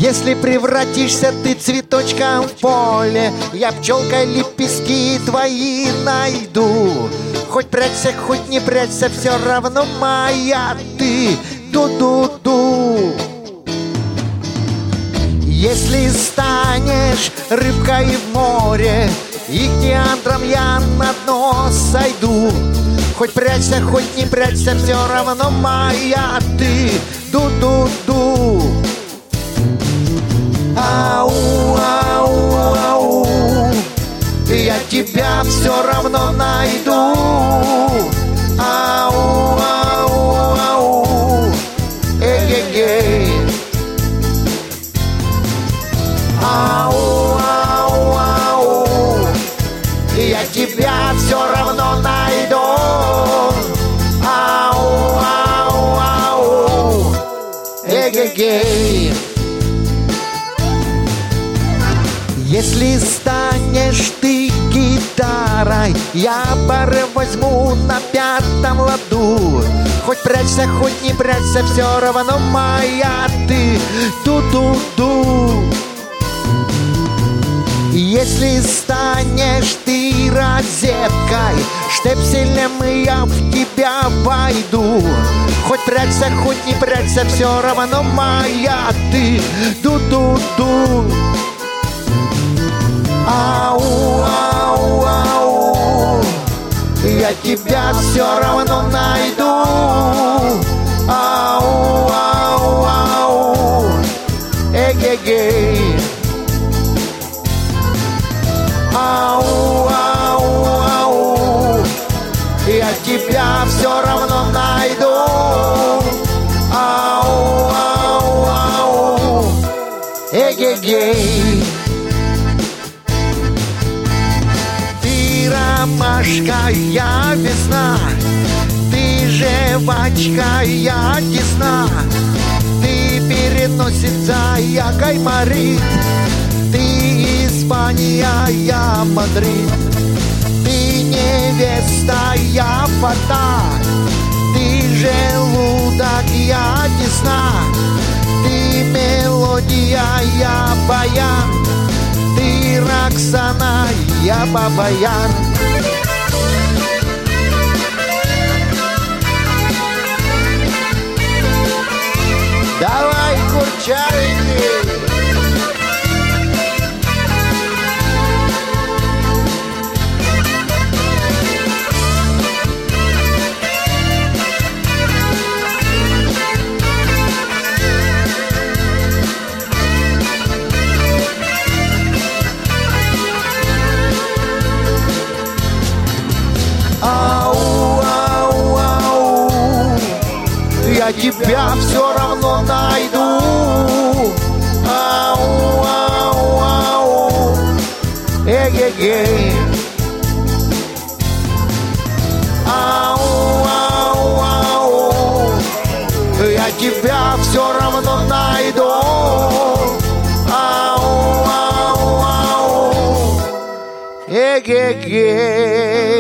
Если превратишься ты цветочком в поле, я пчелкой лепестки твои найду. Хоть прячься, хоть не прячься, все равно моя ты. Ду-ду-ду. Если станешь рыбкой в море, и к театрам я на дно сойду. Хоть прячься, хоть не прячься, все равно моя ты. Ду-ду-ду. Ау, ау, ау, я тебя все равно найду. Ау, ау, ау, эй-эй-эй. Ау, ау, ау, я тебя все равно найду. Ау, ау, ау, эй-эй-эй. Если станешь ты гитарой, я пары возьму на пятом ладу. Хоть прячься, хоть не прячься, все равно моя ты. Ду-ду-ду. Если станешь ты розеткой, штепселем я в тебя войду. Хоть прячься, хоть не прячься, все равно моя ты. Ду-ду-ду. Ау, ау, ау, я тебя все равно найду. Ау, ау, ау, эй-эй-эй. Ау, ау, ау, я тебя все равно найду. Ау, ау, ау, эй-эй-эй. Ромашка, я весна, ты жвачка, я десна, ты переносица, я Гайморит, ты Испания, я Мадрид, ты невеста, я фата, ты желудок, я десна, ты мелодия, я баян. Ты Роксана, я Бабаян. Давай, курчавенький. Ау, ау, ау, я тебя все равно найду. Ау, ау, ау, эй-эй-эй. Ау, ау, ау, я тебя все равно найду. Ау, ау, ау, эй-эй-эй.